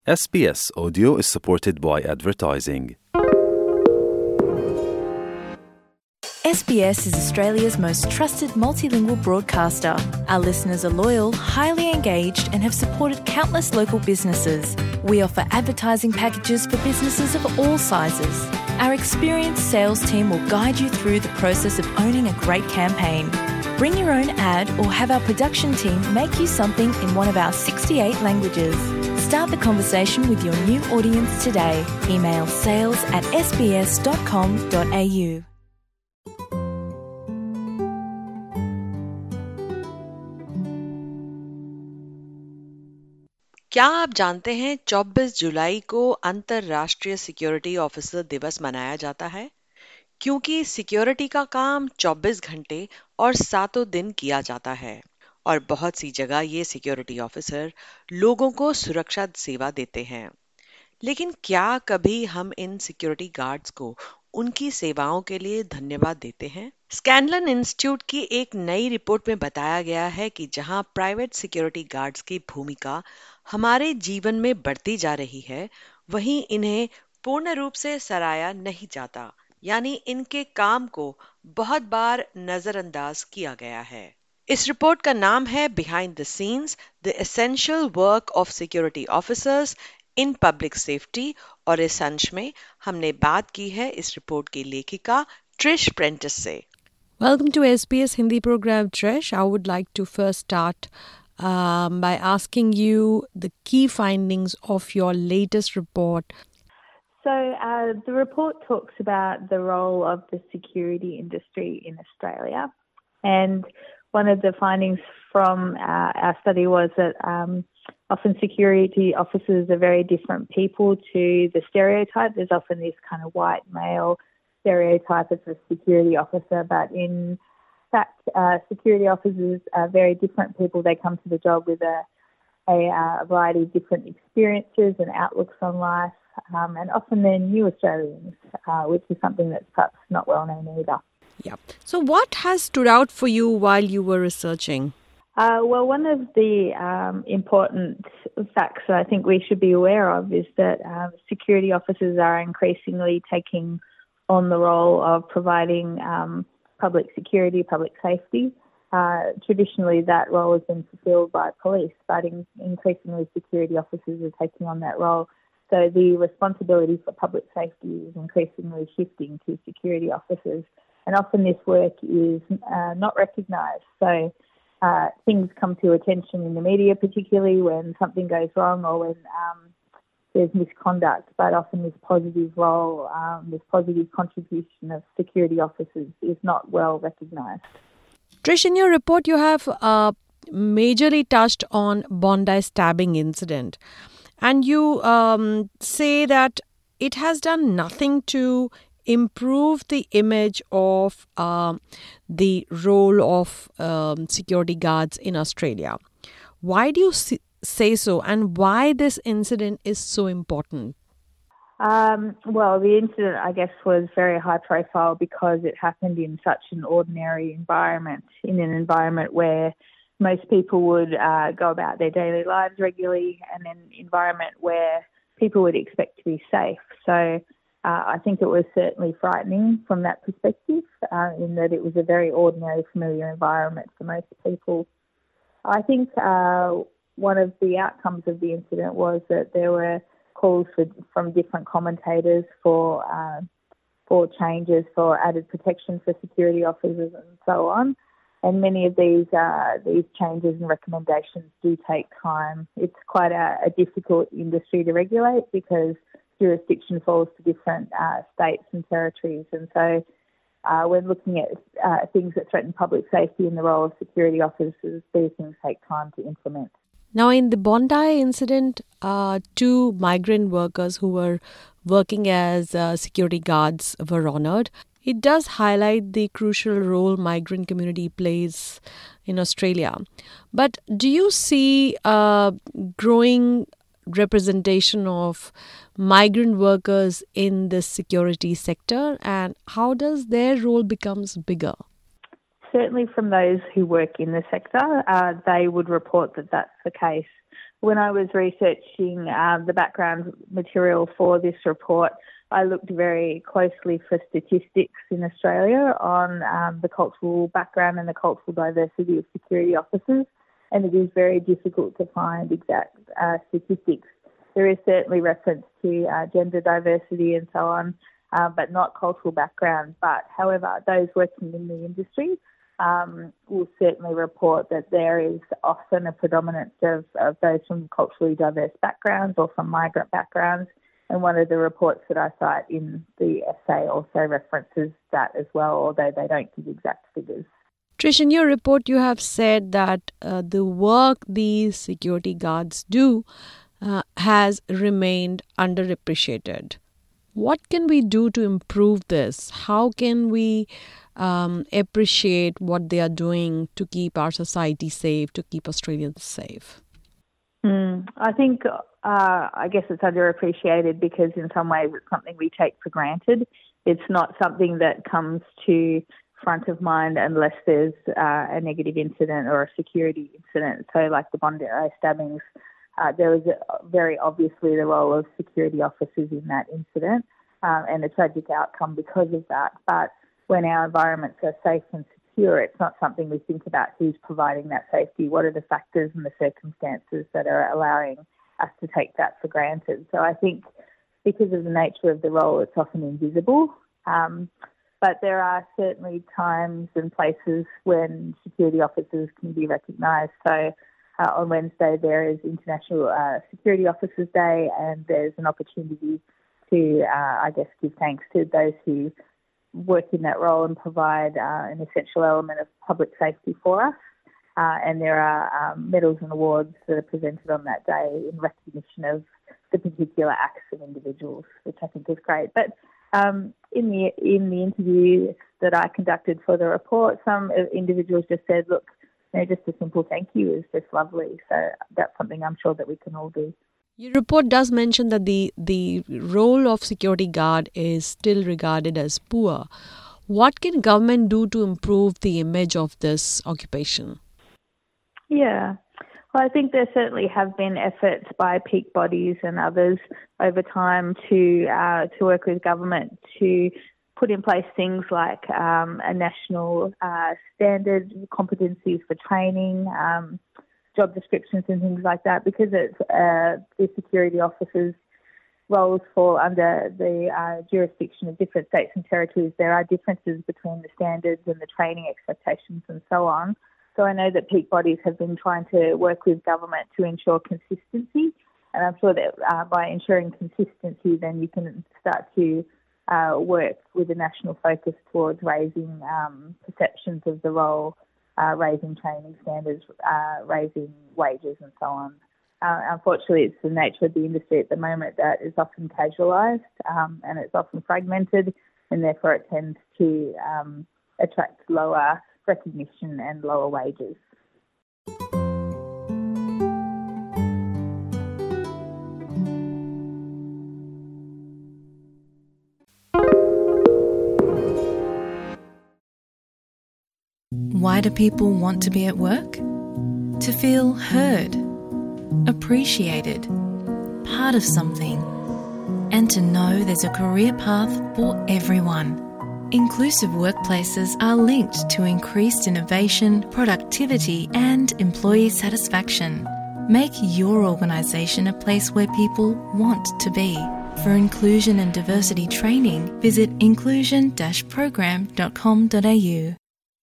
SBS Audio is supported by advertising. SBS is Australia's most trusted multilingual broadcaster. Our listeners are loyal, highly engaged, and have supported countless local businesses. We offer advertising packages for businesses of all sizes. Our experienced sales team will guide you through the process of owning a great campaign. Bring your own ad or have our production team make you something in one of our 68 languages. Start the conversation with your new audience today. Email sales@sbs.com.au. क्या आप जानते हैं 24 जुलाई को अंतर्राष्ट्रीय security officer दिवस मनाया जाता है? क्योंकि सिक्योरिटी का काम 24 घंटे और सातों दिन किया जाता है और बहुत सी जगह ये सिक्योरिटी ऑफिसर लोगों को सुरक्षा सेवा देते हैं। लेकिन क्या कभी हम इन सिक्योरिटी गार्ड्स को उनकी सेवाओं के लिए धन्यवाद देते हैं? स्कैनलन इंस्टीट्यूट की एक नई रिपोर्ट में बताया गया है कि जहां प्राइवेट सिक्योरिटी गार्ड्स की भूमिका हमारे जीवन में बढ़ती जा रही है, वहीं इन्हें पूर्ण रूप से सराहा नहीं जाता, यानी इनके काम को बहुत बार नजरअंदाज किया गया है। इस रिपोर्ट का नाम है behind the scenes the essential work of security officers in public safety, और इस अंश में हमने बात की है इस रिपोर्ट की लेखिका ट्रिश प्रेंटिस से। Welcome to SBS Hindi program, Trish. I would like to first start by asking you the key findings of your latest report. So the report talks about the role of the security industry in Australia. And one of the findings from our study was that often security officers are very different people to the stereotype. There's often this kind of white male stereotype as a security officer, but in fact, security officers are very different people. They come to the job with a variety of different experiences and outlooks on life, and often they're new Australians, which is something that's perhaps not well known either. Yeah. So what has stood out for you while you were researching? Well, one of the important facts that I think we should be aware of is that security officers are increasingly taking on the role of providing public security, public safety. Traditionally, that role has been fulfilled by police, but increasingly security officers are taking on that role. So the responsibility for public safety is increasingly shifting to security officers, and often this work is not recognised. So things come to attention in the media, particularly when something goes wrong or when there's misconduct, but often this positive role, this positive contribution of security officers is not well recognised. Trish, in your report, you have majorly touched on Bondi stabbing incident. And you say that it has done nothing to improve the image of the role of security guards in Australia. Why do you say so, and why this incident is so important? Well, the incident, I guess, was very high profile because it happened in such an ordinary environment, in an environment where most people would go about their daily lives regularly, and an environment where people would expect to be safe. So I think it was certainly frightening from that perspective, in that it was a very ordinary, familiar environment for most people. I think one of the outcomes of the incident was that there were calls from different commentators for changes, for added protection for security officers and so on. And many of these changes and recommendations do take time. It's quite a difficult industry to regulate because jurisdiction falls to different states and territories. And so when looking at things that threaten public safety and the role of security officers, these things take time to implement. Now, in the Bondi incident, 2 migrant workers who were working as security guards were honoured. It does highlight the crucial role migrant community plays in Australia. But do you see growing representation of migrant workers in the security sector, and how does their role becomes bigger? Certainly from those who work in the sector, they would report that that's the case. when I was researching the background material for this report, I looked very closely for statistics in Australia on the cultural background and the cultural diversity of security officers, and it is very difficult to find exact statistics. There is certainly reference to gender diversity and so on, but not cultural background. But however, those working in the industry will certainly report that there is often a predominance of those from culturally diverse backgrounds or from migrant backgrounds. And one of the reports that I cite in the essay also references that as well, although they don't give exact figures. Trish, in your report, you have said that the work these security guards do has remained underappreciated. What can we do to improve this? How can we appreciate what they are doing to keep our society safe, to keep Australians safe? I think, I guess it's underappreciated because in some ways it's something we take for granted. It's not something that comes to front of mind unless there's a negative incident or a security incident. So like the Bondi stabbings, there was very obviously the role of security officers in that incident and a tragic outcome because of that. But when our environments are safe and secure, it's not something we think about who's providing that safety, what are the factors and the circumstances that are allowing us to take that for granted. So I think because of the nature of the role, it's often invisible. But there are certainly times and places when security officers can be recognised. So on Wednesday there is International Security Officers Day, and there's an opportunity to, give thanks to those who work in that role and provide an essential element of public safety for us. And there are medals and awards that are presented on that day in recognition of the particular acts of individuals, which I think is great. But in the interview that I conducted for the report, some individuals just said, look, just a simple thank you is just lovely. So that's something I'm sure that we can all do. Your report does mention that the role of security guard is still regarded as poor. What can government do to improve the image of this occupation? Yeah. Well, I think there certainly have been efforts by peak bodies and others over time to work with government to put in place things like a national standard, competencies for training, job descriptions and things like that, because it's the security officers' roles fall under the jurisdiction of different states and territories. There are differences between the standards and the training expectations and so on. So I know that peak bodies have been trying to work with government to ensure consistency, and I'm sure that by ensuring consistency, then you can start to work with a national focus towards raising perceptions of the role, raising training standards, raising wages and so on. Unfortunately, it's the nature of the industry at the moment that is often casualised and it's often fragmented, and therefore it tends to attract lower recognition and lower wages. Why do people want to be at work? To feel heard, appreciated, part of something, and to know there's a career path for everyone. Inclusive workplaces are linked to increased innovation, productivity, and employee satisfaction. Make your organisation a place where people want to be. For inclusion and diversity training, visit inclusion-program.com.au.